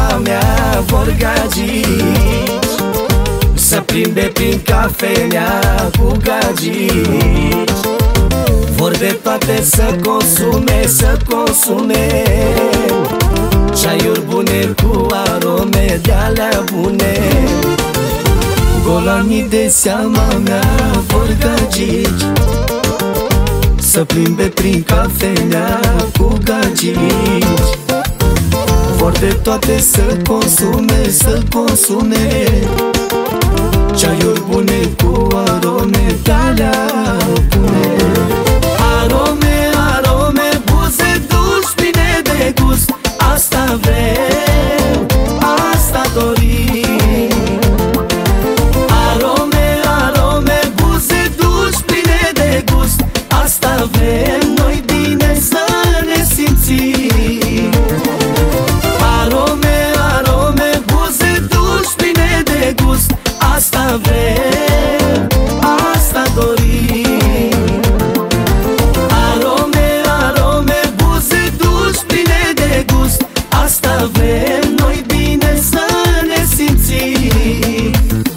seama mea vor gagici să plimbe prin cafenea cu gagici. Vor de toate să consume, să consume ceaiuri bune cu arome de-alea bune. Golanii de seama mea vor gagici să plimbe prin cafenea cu gagici. Vor de toate să consume, să consume ceaiuri bune cu arome de-alea bune. Arome, arome, buze dulci pline de gust, asta vrem, asta dorim. Arome, arome, buze dulci pline de gust, asta vrem, noi bine să ne simțim. Arome, arome, buze dulci pline de gust, asta vrem, asta dorim. Arome, arome, buze dulci pline de gust, asta vrem, noi bine să ne simțim.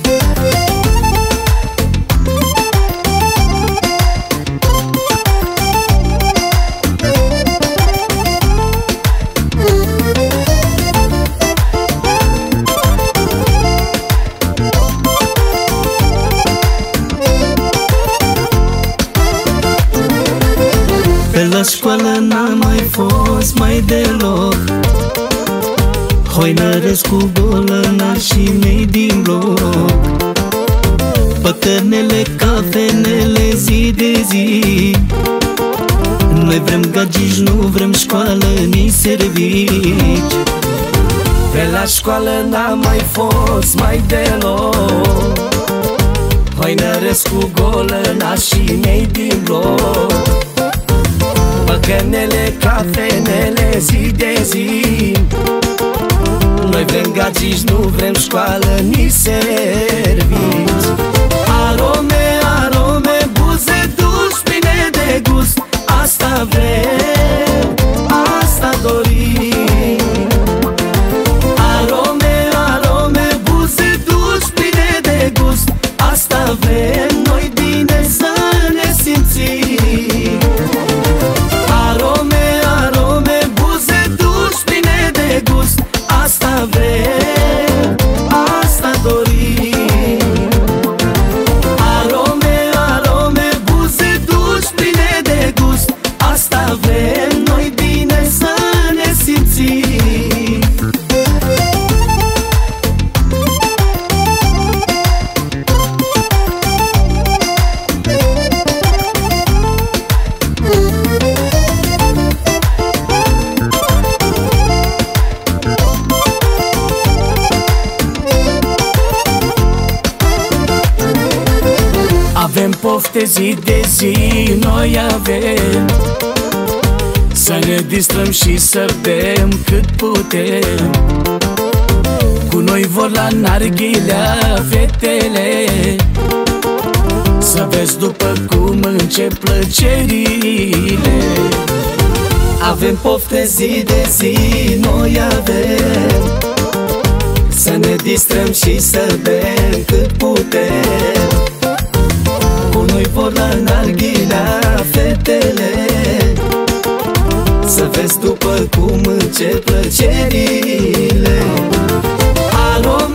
Pe la școală n-am mai fost mai deloc, hoinăresc cu golănașii mei din bloc. Păcănele, cafenele, zi de zi, noi vrem gagici, nu vrem școală, nici servici. Pe la școală n-am mai fost mai deloc, hoinăresc cu golănașii mei din bloc. Păcănele, cafenele, zi de zi, noi vrem gagici, nu vrem școală, nici servici. Arome, arome, buze dulci pline de gust, asta vrem, asta dorim. Arome, arome, buze dulci pline de gust, asta vrem, noi bine să ne simțim. Arome, arome, buze dulci pline de gust, asta vrem, asta dorim. Arome, arome, buze dulci pline de gust, asta vrem, noi bine să ne simțim. Avem pofte zi de zi, noi avem să ne distrăm și să bem cât putem. Cu noi vor la narghilea fetele, să vezi după cum încep plăcerile. Avem pofte zi de zi, noi avem să ne distrăm și să bem cât putem. Cu noi vor la narghilea fetele, să vezi după cum încep plăcerile. Arome,